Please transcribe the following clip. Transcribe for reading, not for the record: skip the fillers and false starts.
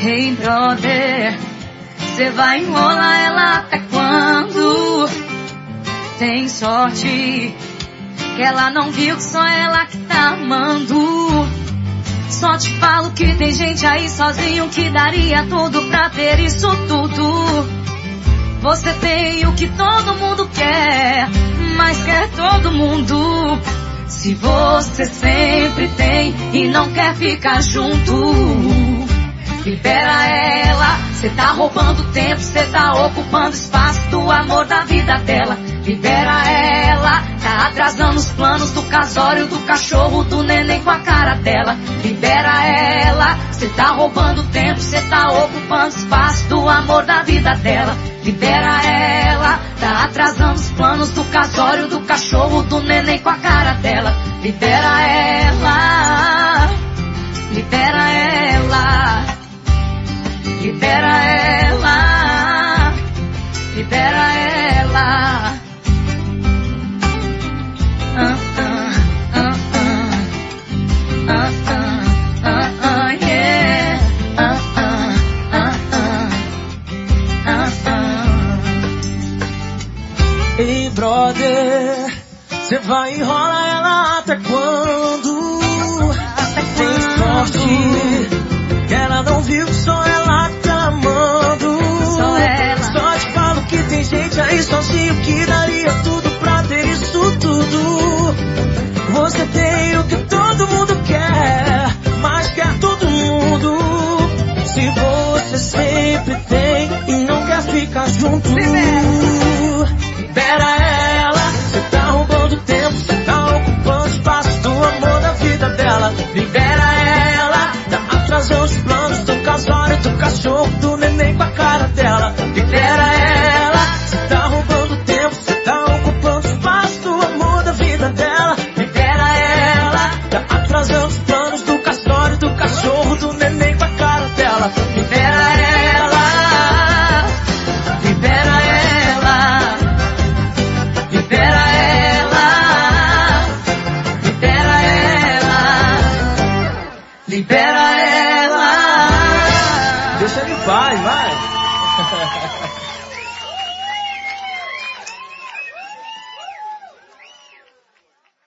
Hey brother, cê vai enrolar ela até quando? Tem sorte que ela não viu que só ela que tá amando. Só te falo que tem gente aí sozinho que daria tudo pra ter isso tudo. Você tem o que todo mundo quer, mas quer todo mundo. Se você sempre tem e não quer ficar junto, libera ela. Cê tá roubando tempo, cê tá ocupando espaço do amor da vida dela. Libera ela, tá atrasando os planos do casório, do cachorro, do neném com a cara dela. Libera ela, cê tá roubando tempo, cê tá ocupando espaço do amor da vida dela. Libera ela, tá atrasando os planos do casório, do cachorro, do neném com a cara dela. Libera ela, libera ela, libera ela, libera ela. Ei brother, cê vai enrolar ela até quando? Tem sorte que ela não viu que só ela tá amando. Só te falo que tem gente aí sozinho que daria tudo pra ter isso tudo. Você tem o que todo mundo quer, mas quer todo mundo. Se você sempre tem e não quer ficar junto, libera ela. Cê tá roubando tempo, cê tá ocupando espaço do amor da vida dela. Libera ela, tá atrasando os planos do casório, do cachorro, do neném com a cara dela. Libera ela, cê tá roubando tempo, cê tá ocupando espaço do amor da vida dela. Libera ela, tá atrasando os planos do casório, do cachorro, do neném com a cara dela. Libera ela, libera ela, libera ela, libera ela, libera ela. Deixa ele em paz, vai.